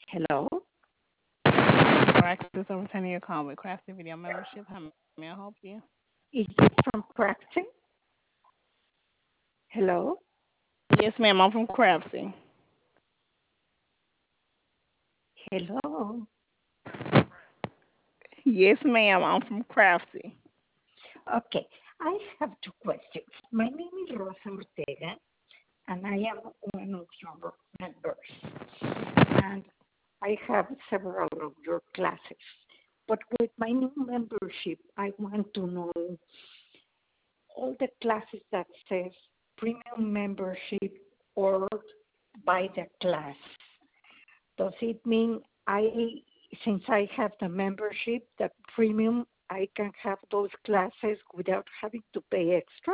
Hello? Praxis of returning your call with Crafty Video Membership. How may I help you? Is this from Craftsy? Hello? Yes, ma'am. I'm from Craftsy. Hello? Yes, ma'am. I'm from Craftsy. Okay, I have two questions. My name is Rosa Ortega, and I am one of your members. And I have several of your classes. But with my new membership, I want to know all the classes that says premium membership or by the class. Does it mean since I have the membership, the premium, I can have those classes without having to pay extra?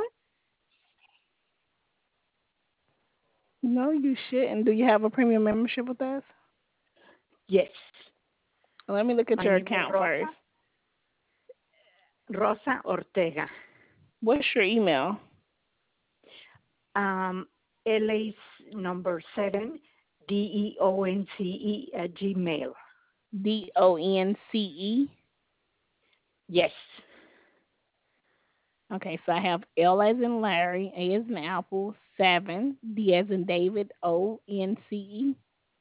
No, you shouldn't. Do you have a premium membership with us? Yes. Let me look at My your name is account first. Rosa Ortega. What's your email? LA's number 7, DEONCE at Gmail. DONCE. Yes. Okay, so I have L as in Larry, A as in Apple, 7, D as in David, ONCE.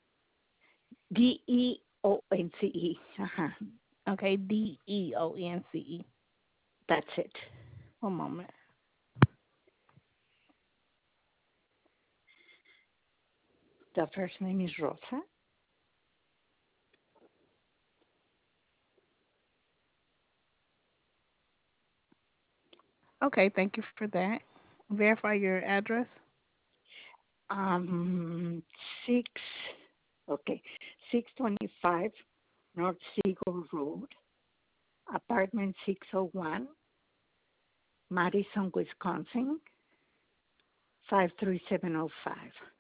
DEONCE. Okay, DEONCE. That's it. One moment. The first name is Rosa. Okay, thank you for that. Verify your address. 6, okay, 625 North Seagull Road, apartment 601, Madison, Wisconsin, 53705.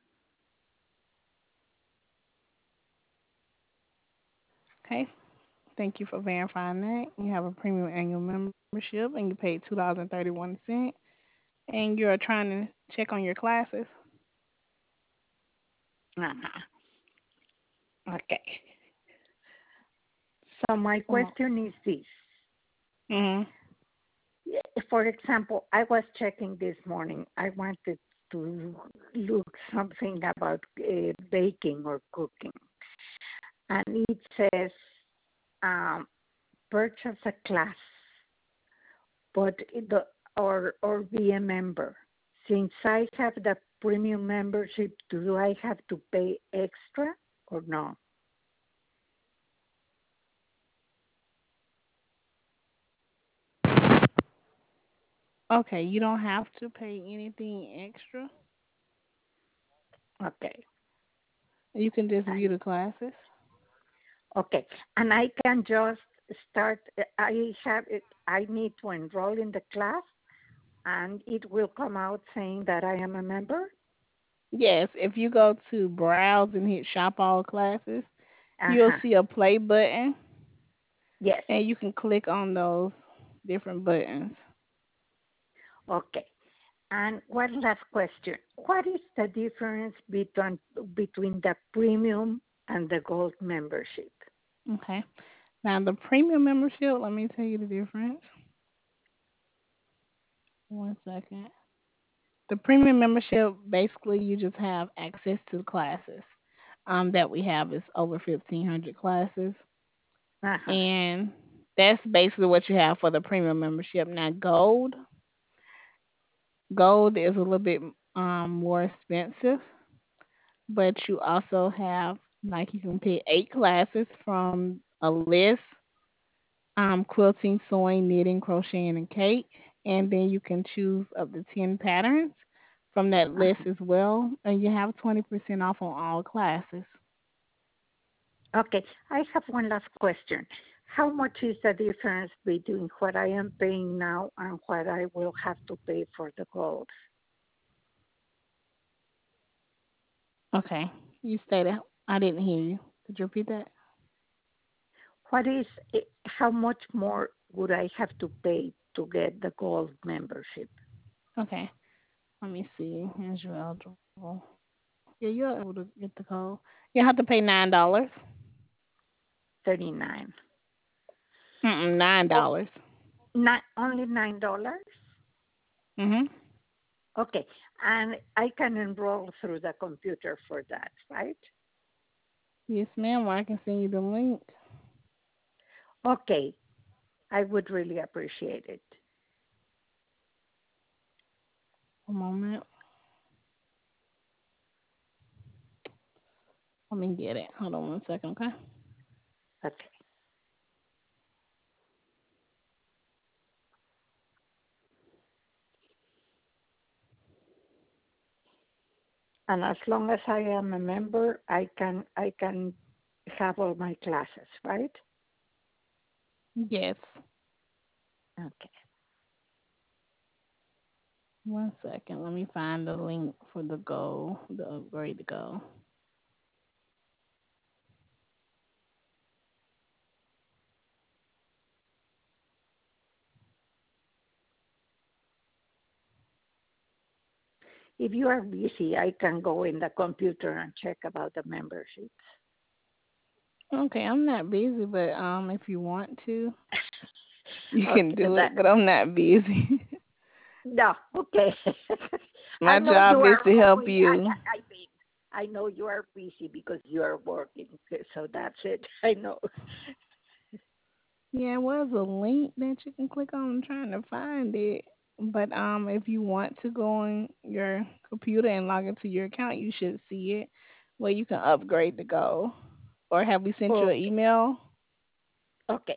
Okay, thank you for verifying that. You have a premium annual membership and you paid $2.31. And you're trying to check on your classes. Okay. So my question is this. Mhm. For example, I was checking this morning. I wanted to look something about baking or cooking. And it says purchase a class, but or be a member. Since I have the premium membership, do I have to pay extra or no? Okay, you don't have to pay anything extra. Okay. You can just view the classes. Okay, and I can just start. I need to enroll in the class, and it will come out saying that I am a member. Yes, if you go to browse and hit shop all classes, you'll Uh-huh. see a play button Yes. and you can click on those different buttons. Okay. And one last question: what is the difference between the premium and the gold membership? Okay. Now the premium membership, let me tell you the difference. One second. The premium membership, basically, you just have access to the classes. That we have is over 1,500 classes, Uh-huh. and that's basically what you have for the premium membership. Now, gold is a little bit more expensive, but you also have like you can pick 8 classes from a list: quilting, sewing, knitting, crocheting, and cake, and then you can choose up to 10 patterns from that list Uh-huh. as well, and you have 20% off on all classes. Okay, I have one last question. How much is the difference between what I am paying now and what I will have to pay for the gold? Okay, you stated I didn't hear you. Could you repeat that? How much more would I have to pay to get the gold membership? Okay, let me see. Here's your eligible. Yeah, you're able to get the code. You have to pay $9. $39. Oh, $9. not only $9? Mhm. Okay. And I can enroll through the computer for that, right? Yes, ma'am. Or I can send you the link. Okay. I would really appreciate it. A moment. Let me get it. Hold on one second, okay? Okay. And as long as I am a member, I can have all my classes, right? Yes. Okay. One second. Let me find the link for the goal, the upgrade to go. If you are busy, I can go in the computer and check about the memberships. Okay, I'm not busy, but if you want to, you can Okay, do that it. But I'm not busy. no, okay. I My know you job is are to help always. you. I mean, I know you are busy because you are working. So that's it. I know. Yeah, it was a link that you can click on. I'm trying to find it. But if you want to go on your computer and log into your account, you should see it where you can upgrade to go. Or have we sent you an Okay, email? okay,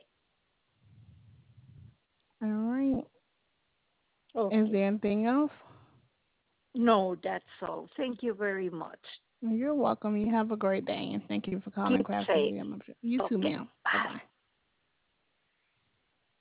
All right. Is okay. there anything else? No, that's all. Thank you very much. You're welcome. You have a great day, and thank you for calling Keep Class safe. Review. You too, Okay, ma'am. Bye bye. bye.